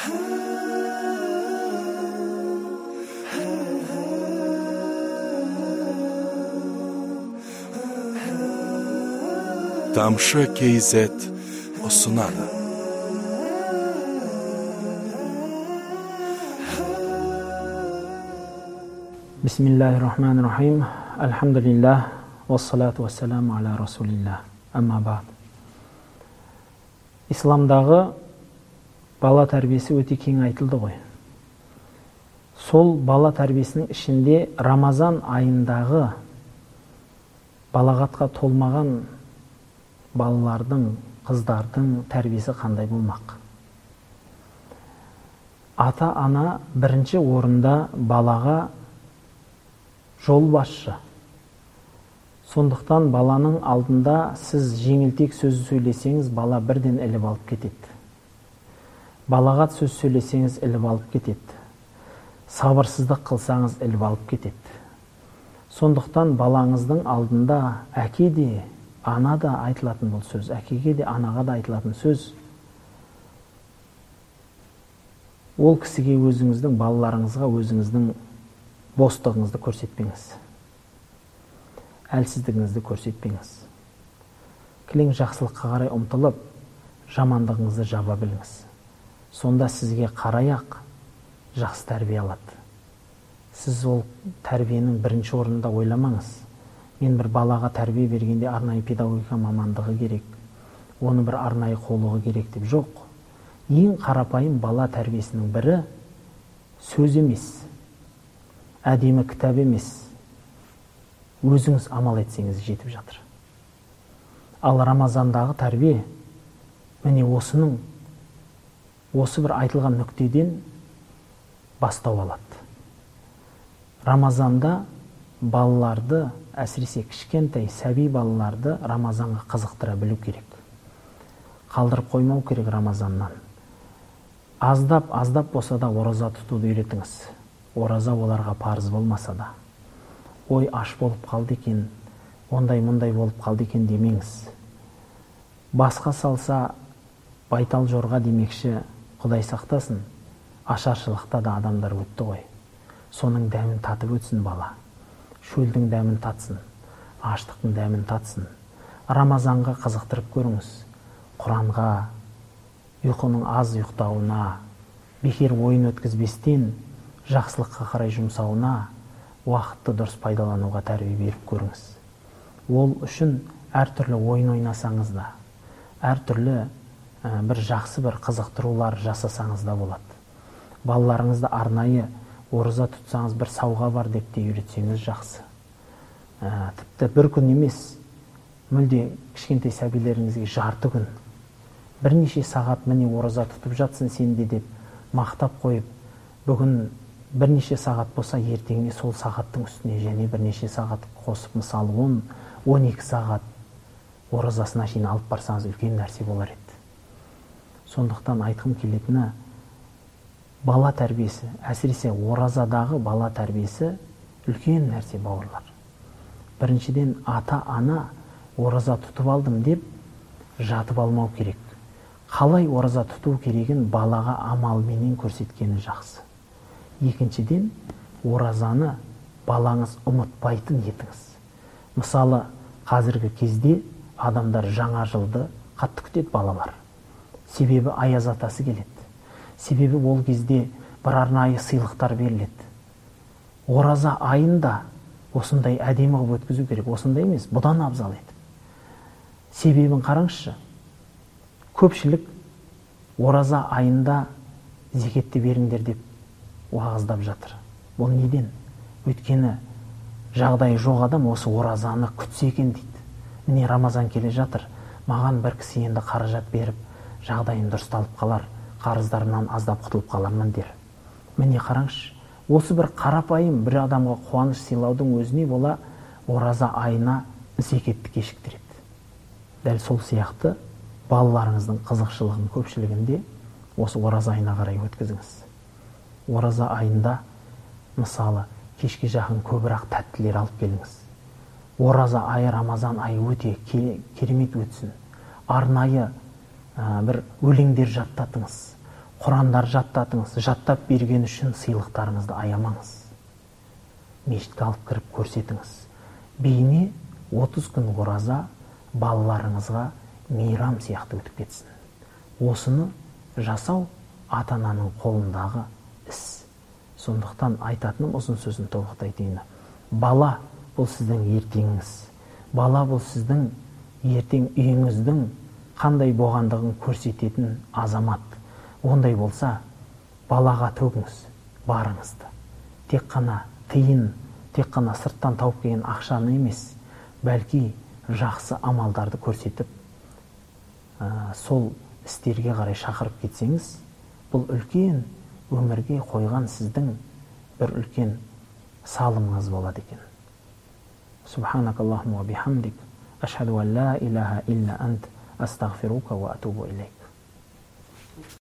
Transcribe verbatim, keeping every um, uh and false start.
Тамшы кейзет ұсынады. Бисмиллахир-рахманир-рахим. Альхамдулиллах. Вассалату вассаламу аля расулиллах. Амма ба'д. Исламдағы бала тәрбиесі өте кең айтылды ғой. Сол бала тәрбиесінің ішінде Рамазан айындағы балағатқа толмаған балалардың, қыздардың тәрбиесі қандай болмақ? Ата-ана бірінші орында балаға жол басшы. Сондықтан баланың алдында сіз жеңілтек сөз сөйлесеңіз, бала бірден іліп алып кетеді. Балағат сөз сөйлесеңіз, іліп алып кетеді. Сабырсыздық қылсаңыз, іліп алып кетеді. Сондықтан балаңыздың алдында әке де, ана да айтылатын бұл сөз, әкеге де, анаға да айтылатын сөз. Ол кісіге өзіңіздің, балаларыңызға өзіңіздің бостығыңызды көрсетпеңіз. Әлсіздігіңізді көрсетпеңіз. Кілең жақсылыққа қарай ұмтылып, жамандығыңызды жаба біліңіз. Сонда сізге қарай-ақ жақсы тәрбие алады. Сіз ол тәрбиенің бірінші орнында ойламаңыз. Мен бір балаға тәрбие бергенде арнайы педагогика мамандығы керек, оны бір арнайы қолығы керек деп жоқ. Ең қарапайым бала тәрбиесінің бірі сөз емес, әдемі кітап емес, өзіңіз амал етсеңіз жетіп жатыр. Ал Рамазандағы тәрбие міне осының, осы бір айтылған нүктеден бастау алады. Рамазанда балаларды, әсіресе кішкентай сәби балаларды Рамазанға қызықтыра білу керек. Қалдырып қоймау керек Рамазаннан. Аздап, аздап болса да ораза тұтуды үйретіңіз. Ораза оларға парыз болмаса да. Ой, аш болып қалды екен, ондай мұндай болып қалды екен демеңіз. Басқа салса байтал жорға демекші, Құдай сақтасын, ашаршылықта да адамдар өтті ғой. Соның дәмін татып өтсін бала. Шөлдің дәмін татсын, аштықтың дәмін татсын. Рамазанға қызықтырып көріңіз. Құранға, ұйқының аз ұйықтауына, бекер ойын өткізбестен жақсылыққа қарай жұмсауына, уақытты дұрыс пайдалануға тәрбие беріп көріңіз. Ол үшін әртүрлі ойын ойнасаңыз да, әртүрлі ә, бір жақсы бір қызықтырулар жасасаңыз да болады. Балаларыңызды арнайы ораза тұтсаңыз бір сауға бар деп те үйретсеңіз жақсы. Ә, тіпті бір күн емес, мүлде кішкентай сәбилеріңізге жарты күн, бірнеше сағат міне ораза тұтып жатсын сенде деп мақтап қойып, бүгін бірнеше сағат болса ертеңіне сол сағаттың үстіне және бірнеше сағат қосып, мысалы он он екі сағат оразасына шейін алып барсаңыз үлкен нәрсе болар еді. Сондықтан айтқым келетіні, бала тәрбиесі, әсіресе оразадағы бала тәрбиесі үлкен нәрсе бауырлар. Біріншіден ата-ана ораза тұтып алдым деп жатып алмау керек. Қалай ораза тұту керегін балаға амалменен көрсеткені жақсы. Екіншіден, оразаны балаңыз ұмытпайтын етіңіз. Мысалы, қазіргі кезде адамдар жаңа жылды қатты күтеді балалар. Себебі аяз атасы келеді. Себебі ол кезде бір арнайы сыйлықтар беріледі. Ораза айында осындай әдемі қылып өткізу керек. Осындай емес, бұдан абзал еді. Себебін қараңызшы. Көпшілік ораза айында зекетті беріңдер деп уағыздап жатыр. Бұл неден? Өйткені жағдайы жоқ адам осы оразаны күтсе екен дейді. Міне Рамазан келе жатыр. Маған бір кісі енді қаражат беріп, жағдайын дұрысталып қалар, қарыздарынан аздап құтылып қалармын дер. Міне қараңызшы, осы бір қарапайым бір адамға қуаныш сыйлаудың өзіне бола ораза айына зекетті кешіктіреді. Дәл сол сияқты балаларыңыздың қызықшылығын көпшілігінде осы ораза айына қарай өткізіңіз. Ораза айында, мысалы, кешке жақын көбірақ тәттілер алып келіңіз. Ораза айы, Рамазан айы өте керемет өтсін. Арнайы ә, бір өлеңдер жаттатыңыз. Құрандар жаттатыңыз. Жаттап берген үшін сыйлықтарыңызды аямаңыз. Мешітке алып кіріп көрсетіңіз. Бейне отыз күн ораза балаларыңызға мейрам сияқты өтіп кетсін. Осыны жасау ата-ананың қолындағы іс. Сондықтан айтатыным, ұзын сөзін тобықтай айтайын. Бала бұл сіздің ертеңіңіз. Бала бұл сіздің ертең үйіңіздің қандай болғандығын көрсететін азамат. Ондай болса, балаға төгіңіз барыңызды. Тек қана тиын, тек қана сырттан тауып келген ақшаны емес, бәлки жақсы амалдарды көрсетіп, ә, сол істерге қарай шақырып кетсеңіз, бұл үлкен өмірге қойған сіздің бір үлкен салымыңыз болады екен. Субханакаллахумма ва бихамдик, ашхаду ан ла илаха илля ант, астағфирука ва атубу илейк.